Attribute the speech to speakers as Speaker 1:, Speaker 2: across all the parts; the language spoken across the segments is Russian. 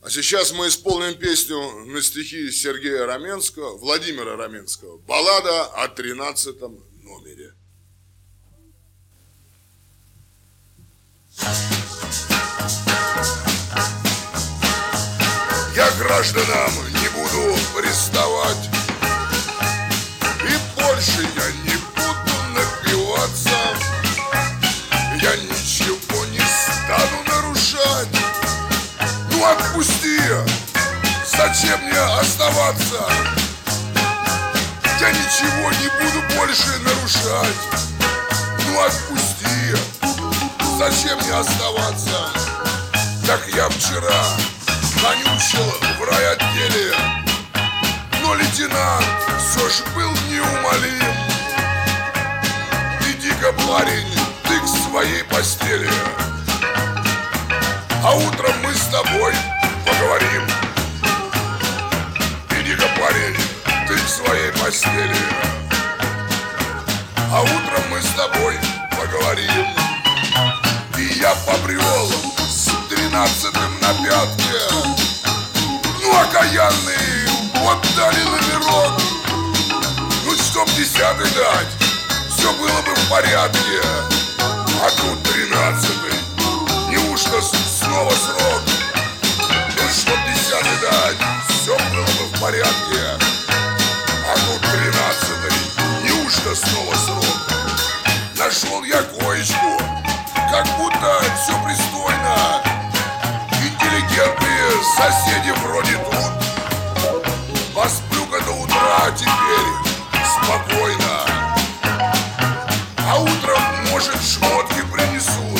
Speaker 1: А сейчас мы исполним песню на стихи Сергея Раменского, Владимира Раменского. Баллада о 13-м номере. Я гражданам не буду приставать, и больше я не буду напиваться. Я ничего не стану нарушать. Ну отпусти, зачем мне оставаться? Я ничего не буду больше нарушать. Ну отпусти, зачем мне оставаться? Так я вчера конючил в райотделе, но лейтенант все ж был неумолим. Иди-ка, парень, ты к своей постели, а утром мы с тобой поговорим. Иди-ка, парень, ты к своей постели, а утром мы с тобой поговорим. И я побрел с 13-м на пятке. Ну, окаянный, вот дали номерок. Ну, чтоб 10-й дать, все было бы в порядке. А тут 13-й, неужто снова срок? Ну, чтоб 10-й дать, все было бы в порядке. А тут 13-й, неужто снова срок? Нашел я коечку, как будто все пристойно. Интеллигентные соседи вроде тут. Посплю-ка до утра теперь спокойно. А утром, может, шмотки принесут.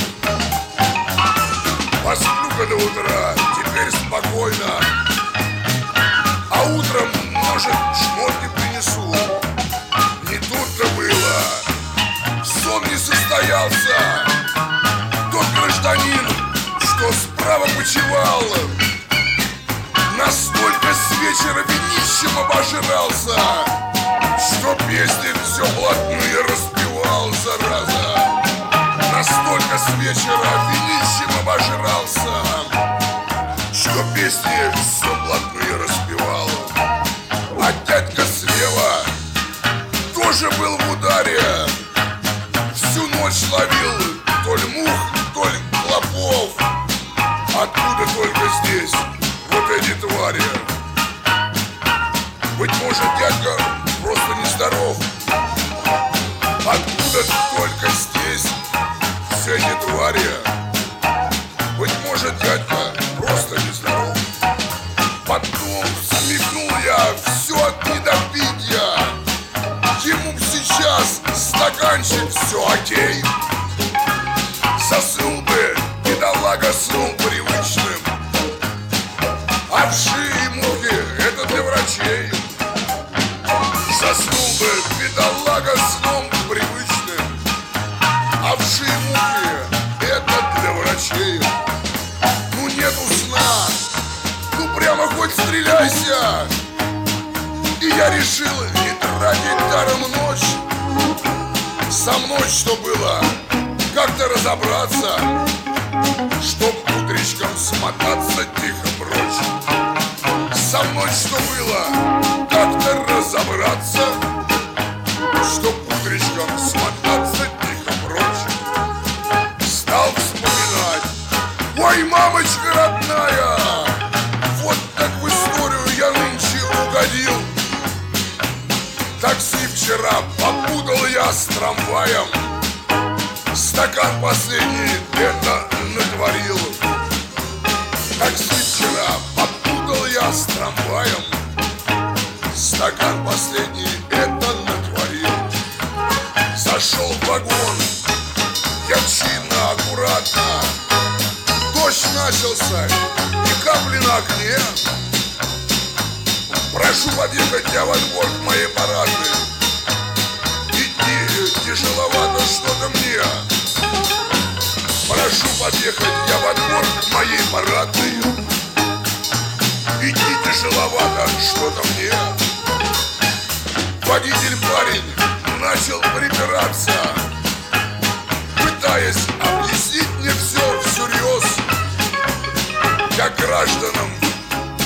Speaker 1: Посплю-ка до утра теперь спокойно. А утром, может, шмотки принесут. Не тут-то было. Сон не состоялся. Тот гражданин, что справа почивал, настолько с вечера винищем обожрался, что песни все блатные распевал, зараза. Настолько с вечера винищем обожрался, что песни все блатные распевал. А дядька слева тоже был в ударе. Всю ночь ловил то ли мух, то ли клопов. Откуда только здесь вот эти твари? Быть может, дядька просто нездоров. Откуда только здесь все эти твари? Быть может, дядька просто нездоров. Потом смекнул я все от недопития. Ему сейчас стаканчик, все окей. Заснул бы бедолага сном привычным. А вши и мухи — это для врачей. Заснул бы бедолага сном привычным. А вши и мухи — это для врачей. Ну нету сна, ну прямо хоть стреляйся. И я решил не тратить даром ночь. Со мной что было, как-то разобраться, чтоб утречком смотаться тихо прочь. Со мной что было, как-то разобраться, чтоб утречком смотаться тихо прочь. Стал вспоминать, ой, мамочка родная, вот так в историю я нынче угодил. Такси вчера попутал я с трамваем. Стакан последний это натворил. Такси вчера попутал я с трамваем. Стакан последний это натворил. Зашел в вагон, я чинно, аккуратно. Дождь начался, ни капли на окне. Прошу подъехать я во двор к моей парадной. Идти тяжеловато что-то мне. Прошу подъехать я во двор к моей парадной. Идти тяжеловато что-то мне. Водитель парень начал припираться, пытаясь объяснить мне все всерьез. Я гражданам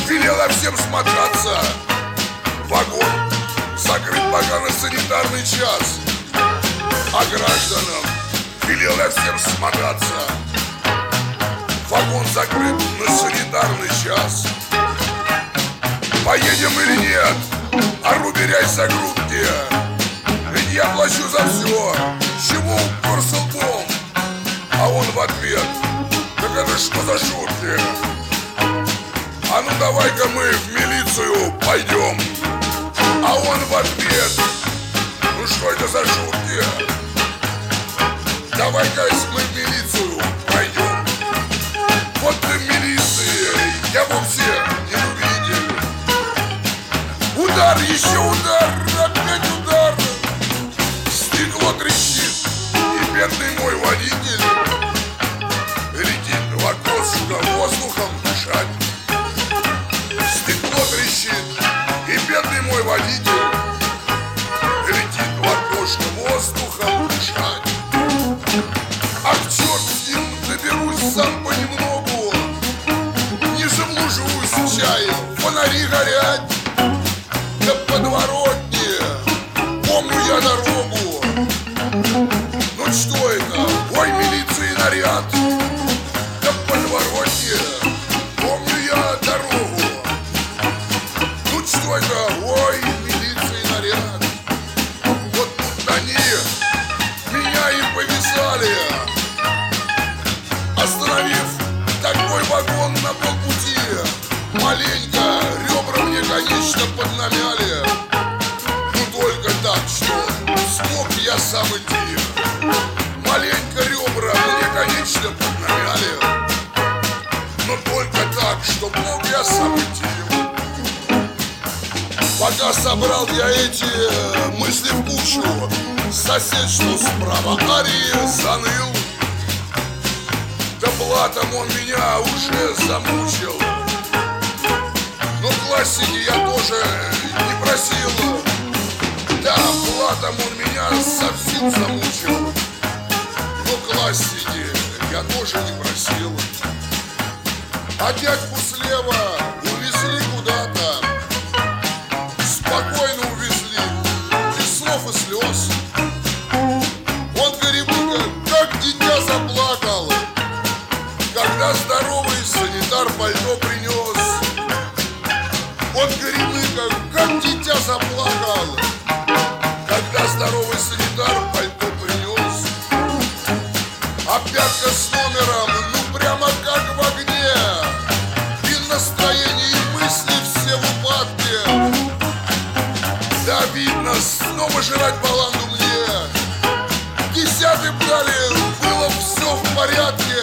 Speaker 1: велела всем смотаться. Вагон закрыт пока на санитарный час, а гражданам велела всем смотаться. Вагон закрыт на санитарный час. Поедем или нет? Ору, берясь за грудки. Ведь я плачу за все, чему упорся лбом. А он в ответ: так это что за шутки? А ну давай-ка мы в милицию пойдем. А он в ответ: ну что это за шутки? Давай-ка мы в милицию пойдем. Вот ты милиции, я вовсе не увидел. Удар, еще удар, опять удар. Стекло трещит, и бедный мой водитель летит в окошко воздухом дышать. Стекло трещит, и бедный мой водитель летит в окошко воздухом дышать. А к черт с ним, доберусь сам понемногу. Не заблужусь, чаем фонари горят. Да подворотни, помню я дорогу. Ну что это? Ой, милиции наряд. Да подворотни, помню я дорогу. Ну что это? Ой, милиции наряд. Вот тут они меня и повязали, остановив такой вагон на полпути. Маленько ребра мне, конечно, поднамяли. Ну только так, что смог я сам идти. Маленько ребра мне, конечно, поднамяли. Но только так, что мог я сам идти. Пока собрал я эти мысли в кучу, сосед, что справа Арии, заныл. Да блатом он меня уже замучил. Но классики я тоже не просил. Да, блатом он меня совсем замучил. Но классики я тоже не просил. А дядьку слева увезли куда-то. Спокойно увезли, без слов и слез. Он Горемыка как дитя заплакал, когда здоровый санитар пальто принес. Он Горемыка как дитя заплакал, когда здоровый санитар пальто принес. А пятка с номером, ну прямо как в огне. И настроение, и мысли все в упадке. Да видно, снова жрать баланду мне. Десятый дали, было все в порядке.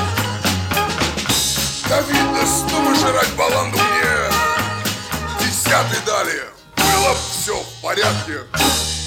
Speaker 1: Да видно, снова жрать баланду мне. Десятый дали, было все в порядке.